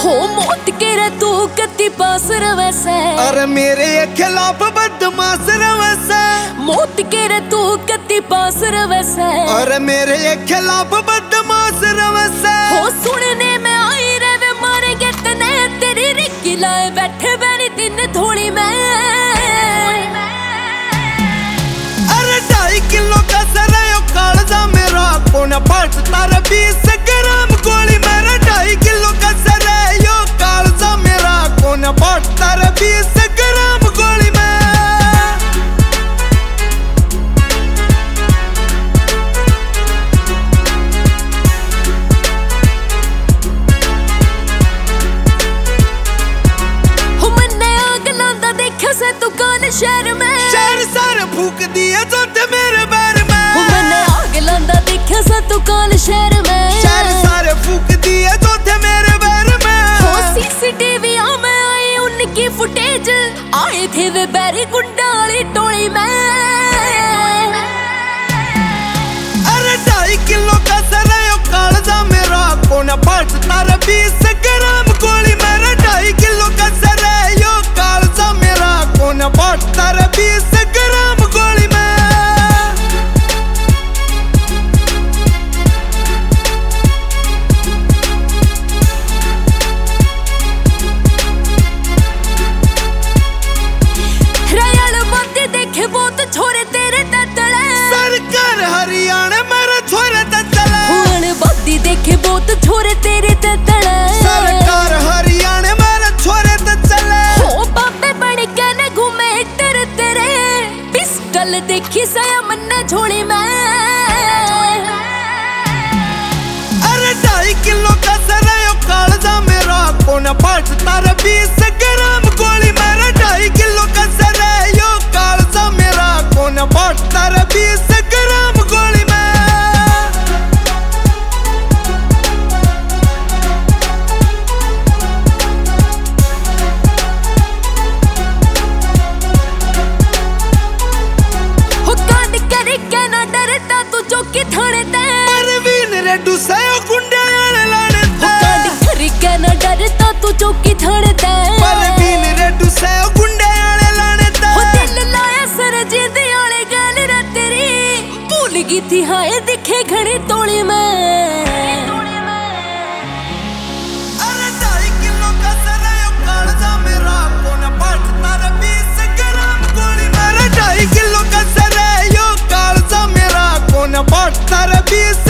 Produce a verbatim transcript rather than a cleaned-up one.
हो मौत के रे तू कति पास रवैसे, अरे मेरे खिलाफ बदमाश रवैसे। मौत के रे तू कति पास रवैसे, अरे मेरे खिलाफ बदमाश रवैसे। हो सुनने में आई रे वे मारेंगे तने तेरी रिक्की लाए बैठे बैनी दिन थोड़ी में। अरे ढाई किलो का सरे कालजा मेरा कौन फट तारे बीस ग्राम गोली मेरा ढाई किलो का सरे यो कालजा मेरा कौन फट तारे बीस ग्राम गोली में। हो मन्ने आग लांदा देखा से दुकान शहर में, शहर सारे फूक दिए जो ते मेरे बैर में। हो मन्ने आग लांदा देखा से दुकान शहर में, शहर सारे फूक दिए जो थे मेरे बैर में। हो सीसीटीवी में आई उनकी फुटेज, आए थे वे बैरी गुंडा वाली टोली में। अरे ढाई किलो का सरे कालजा मेरा कौन फट तारे बीस ग्राम गोली मेरा ढाई किलो का सरे यो कालजा मेरा कौन फट तारे बीस ग्राम गोली में। बहुत छोरे तेरे ततले सरकार हरियाणा मेरे छोरे ततले, हुन बादी देखे बहुत छोरे तेरे ततले। सरकार हरियाणा मेरे छोरे ततले, हो बाबे बड़ के न घूमे तेरे तेरे पिस्टल देखी सया मन्ना झोली में। अरे ढाई किलो का सरे कालजा मेरा कौन फट तारे बीस ग्राम गोली मेरा ढाई किलो का सरे यो कालजा मेरा कौन फट तारे बीस ग्राम गोली में। हो कांड करे के ना डरता तू चौकी थाने ते, परवीन रेड्डू से गुंडे लाने ते। हो कांड करे के ना डरता तू चौकी थाने ते, परवीन रेड्डू से गुंडे लाने ते। हो दिल लाया सर जिंदे वाले गल रा तेरी भूल गई थी हाय दिखे घड़ी तोड़ी में। अरे ढाई किलो का सरे कालजा मेरा कौन फट तारे बीस ग्राम गोली मेरा ढाई किलो का सरे यो कालजा मेरा कौन फट तारे बीस